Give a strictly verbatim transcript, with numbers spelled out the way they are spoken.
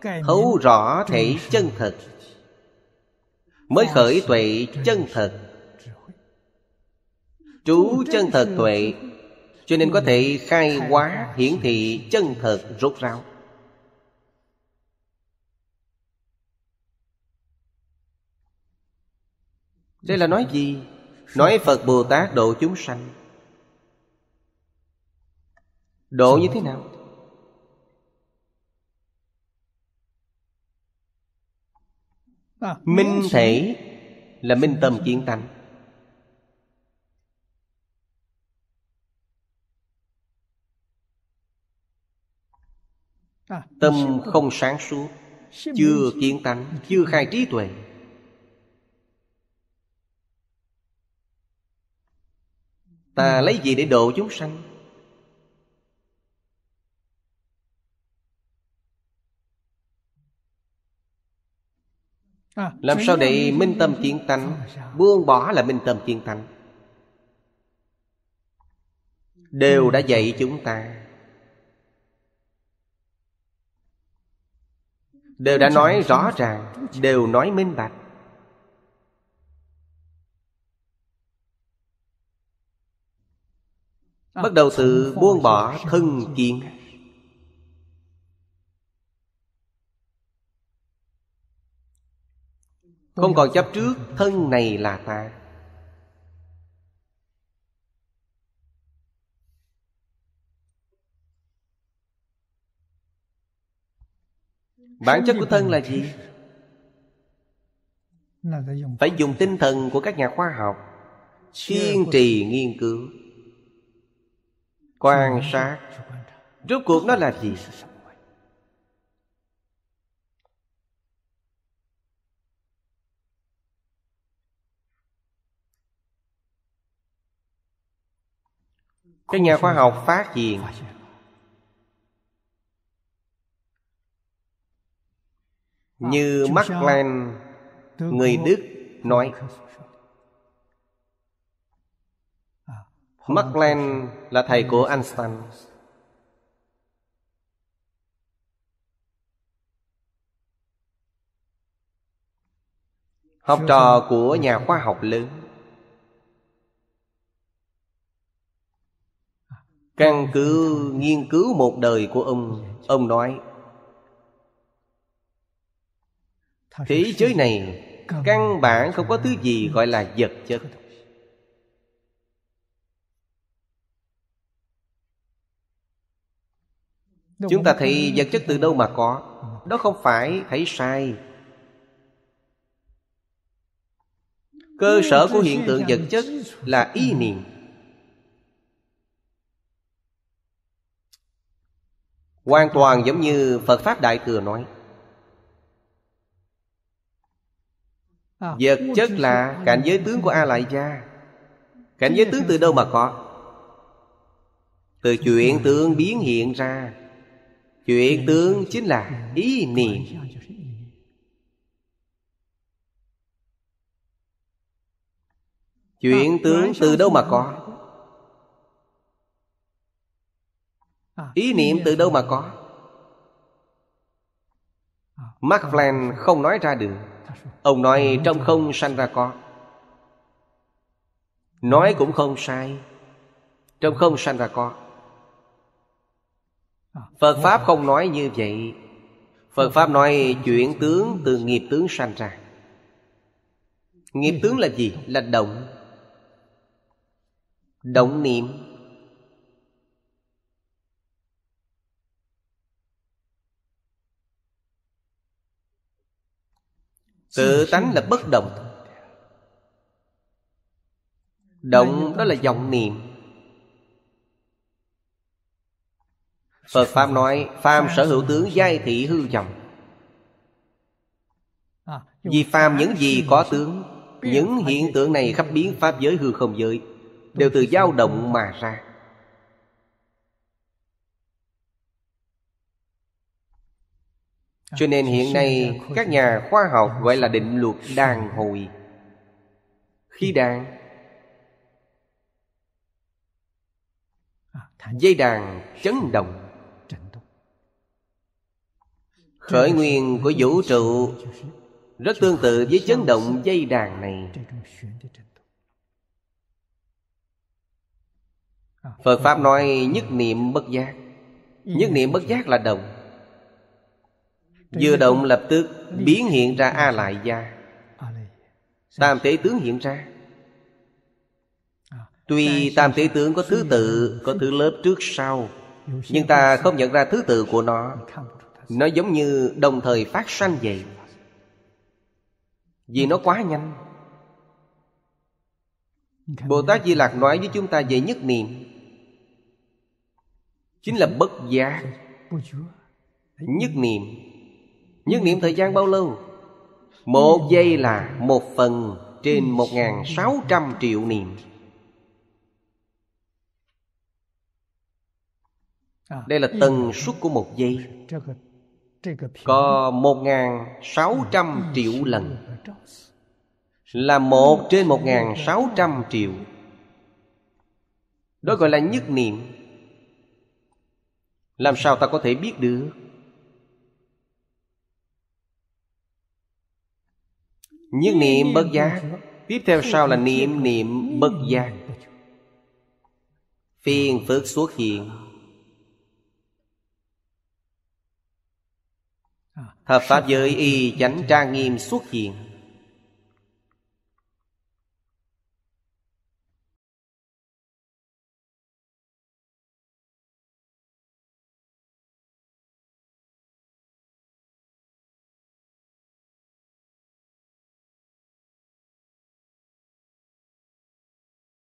thấu rõ thể chân thật, mới khởi tuệ chân thật, trú chân thật tuệ. Cho nên có thể khai hóa hiển thị chân thật rốt ráo. Đây là nói gì? Nói Phật Bồ Tát độ chúng sanh. Độ như thế nào? Minh thể là minh tâm kiến tánh. Tâm không sáng suốt, chưa kiến tánh, chưa khai trí tuệ. Ta lấy gì để độ chúng sanh? Làm sao để minh tâm kiến tánh? Buông bỏ là minh tâm kiến tánh. Đều đã dạy chúng ta, đều đã nói rõ ràng, đều nói minh bạch. Bắt đầu từ buông bỏ thân kiến. Không còn chấp trước thân này là ta. Bản chất của thân là gì? Phải dùng tinh thần của các nhà khoa học kiên trì nghiên cứu, quan sát. Rốt cuộc nó là gì? Các nhà khoa học phát hiện như Max Planck, người Đức nói. Max Planck là thầy của Einstein. Học trò của nhà khoa học lớn. Căn cứ nghiên cứu một đời của ông, ông nói thế giới này căn bản không có thứ gì gọi là vật chất. Chúng ta thấy vật chất từ đâu mà có? Đó không phải thấy sai. Cơ sở của hiện tượng vật chất là ý niệm. Hoàn toàn giống như Phật Pháp Đại Thừa nói, vật chất là cảnh giới tướng của A Lại Gia. Cảnh giới tướng từ đâu mà có? Từ chuyện tướng biến hiện ra. Chuyện tướng chính là ý niệm. Chuyện tướng từ đâu mà có? Ý niệm từ đâu mà có? Max Planck không nói ra được. Ông nói trong không sanh ra có. Nói cũng không sai. Trong không sanh ra có. Phật Pháp không nói như vậy. Phật Pháp nói chuyển tướng từ nghiệp tướng sanh ra. Nghiệp tướng là gì? Là động. Động niệm. Tự tánh là bất động. Động đó là vọng niệm. Phật Pháp nói phàm sở hữu tướng giai thị hư vọng. Vì phàm những gì có tướng, những hiện tượng này khắp biến pháp giới hư không giới đều từ dao động mà ra. Cho nên hiện nay các nhà khoa học gọi là định luật đàn hồi. Khi đàn, dây đàn chấn động. Khởi nguyên của vũ trụ rất tương tự với chấn động dây đàn này. Phật Pháp nói nhất niệm bất giác. Nhất niệm bất giác là động. Vừa động lập tức biến hiện ra A Lại Gia, tam thể tướng hiện ra. Tuy tam thể tướng có thứ tự, có thứ lớp trước sau, nhưng ta không nhận ra thứ tự của nó. Nó giống như đồng thời phát sanh vậy, vì nó quá nhanh. Bồ Tát Di Lặc nói với chúng ta về nhất niệm, chính là bất giác. Nhất niệm. Nhất niệm thời gian bao lâu? Một giây là một phần trên một nghìn sáu trăm triệu niệm. Đây là tần suất của một giây. Có một nghìn sáu trăm triệu lần, là một trên một nghìn sáu trăm triệu. Đó gọi là nhất niệm. Làm sao ta có thể biết được? Nhất niệm bất giác. Tiếp theo sau là niệm niệm bất giác. Phiền phức xuất hiện. Hợp pháp giới y chánh trang nghiêm xuất hiện.